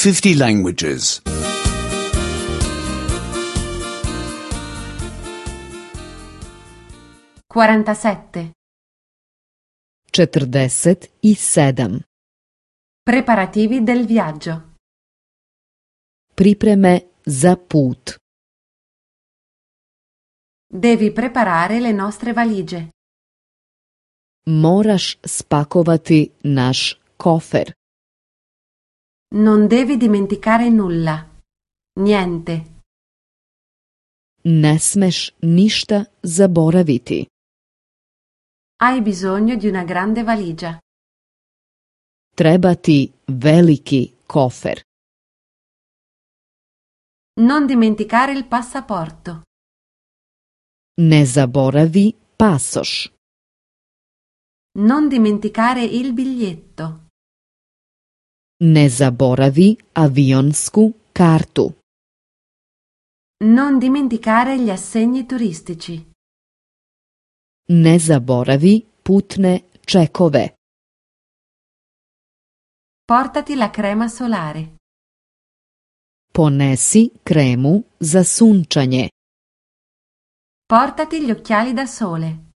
50 languages. 47. 47. Preparativi del viaggio. Pripreme za put. Devi preparare le nostre valigie. Moraš spakovati naš kofer. Non devi dimenticare nulla. Niente. Ne smeš ništa zaboraviti. Hai bisogno di una grande valigia. Treba ti veliki kofer. Non dimenticare il passaporto. Ne zaboravi pasoš. Non dimenticare il biglietto. Ne zaboravi avionsku kartu. Non dimenticare gli assegni turistici. Ne zaboravi putne čekove. Portati la crema solare. Ponesi kremu za sunčanje. Portati gli occhiali da sole.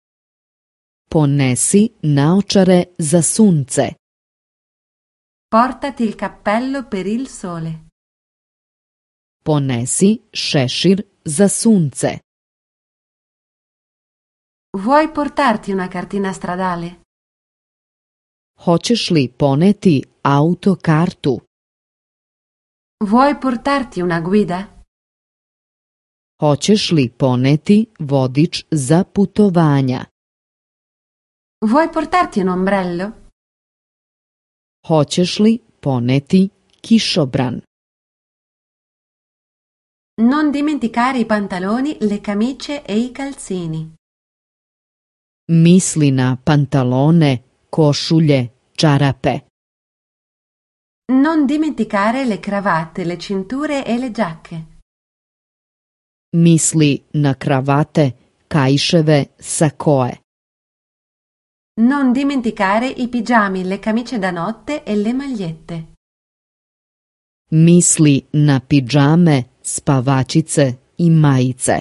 Ponesi naočare za sunce. Portati il cappello per il sole. Ponesi šešir za sunce. Vuoi portarti una cartina stradale? Hoćeš li poneti autokartu? Vuoi portarti una guida? Hoćeš li poneti vodič za putovanja? Vuoi portarti un ombrello? Hoćeš li poneti kišobran? Non dimenticare i pantaloni, le camicie e i calzini. Misli na pantalone, košulje, čarape. Non dimenticare le cravatte, le cinture e le giacche. Misli na kravate, kaiševe, sakoe. Non dimenticare i pigiami, le camicie da notte e le magliette. Misli na pidžame, spavačice i majice.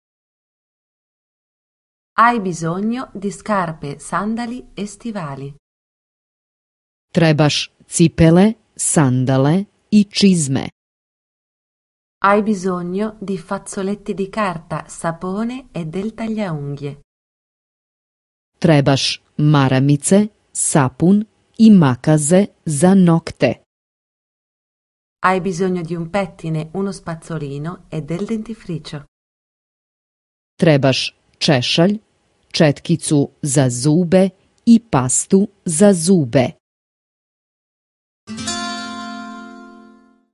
Hai bisogno di scarpe, sandali e stivali. Trebaš cipele, sandale i čizme. Hai bisogno di fazzoletti di carta, sapone e del tagliaunghie. Trebaš maramice, sapun i makaze za nokte. Hai bisogno di un pettine, uno spazzolino e del dentifricio. Trebaš češalj, četkicu za zube i pastu za zube.